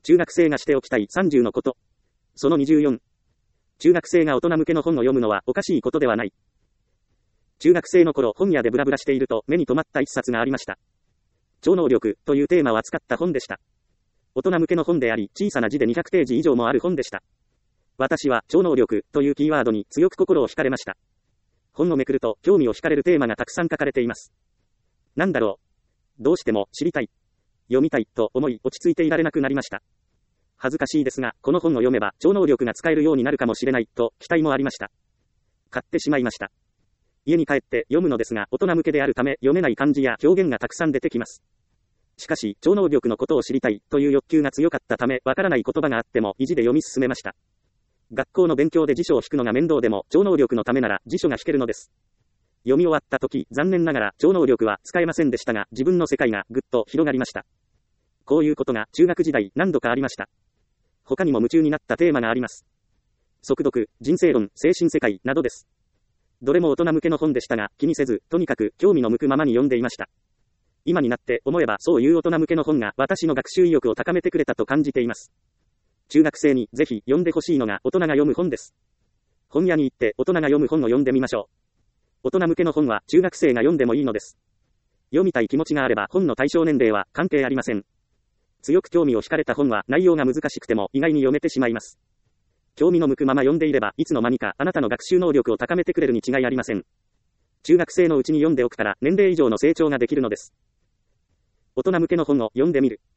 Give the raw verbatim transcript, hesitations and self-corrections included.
中学生がしておきたいさんじゅうのこと。そのにじゅうよん。中学生が大人向けの本を読むのはおかしいことではない。中学生の頃本屋でブラブラしていると目に留まった一冊がありました。超能力というテーマを扱った本でした。大人向けの本であり、小さな字でにひゃくページ以上もある本でした。私は超能力というキーワードに強く心を惹かれました。本をめくると興味を惹かれるテーマがたくさん書かれています。なんだろう。どうしても知りたい。読みたいと思い落ち着いていられなくなりました。恥ずかしいですが、この本を読めば超能力が使えるようになるかもしれないと期待もありました。買ってしまいました。家に帰って読むのですが、大人向けであるため読めない漢字や表現がたくさん出てきます。しかし、超能力のことを知りたいという欲求が強かったため、わからない言葉があっても意地で読み進めました。学校の勉強で辞書を引くのが面倒でも、超能力のためなら辞書が引けるのです。読み終わった時、残念ながら超能力は使えませんでしたが、自分の世界がぐっと広がりました。こういうことが中学時代何度かありました。他にも夢中になったテーマがあります。速読、人生論、精神世界などです。どれも大人向けの本でしたが、気にせず、とにかく興味の向くままに読んでいました。今になって思えばそういう大人向けの本が私の学習意欲を高めてくれたと感じています。中学生にぜひ読んでほしいのが大人が読む本です。本屋に行って大人が読む本を読んでみましょう。大人向けの本は中学生が読んでもいいのです。読みたい気持ちがあれば本の対象年齢は関係ありません。強く興味を惹かれた本は内容が難しくても意外に読めてしまいます。興味の向くまま読んでいればいつの間にかあなたの学習能力を高めてくれるに違いありません。中学生のうちに読んでおくから年齢以上の成長ができるのです。大人向けの本を読んでみる。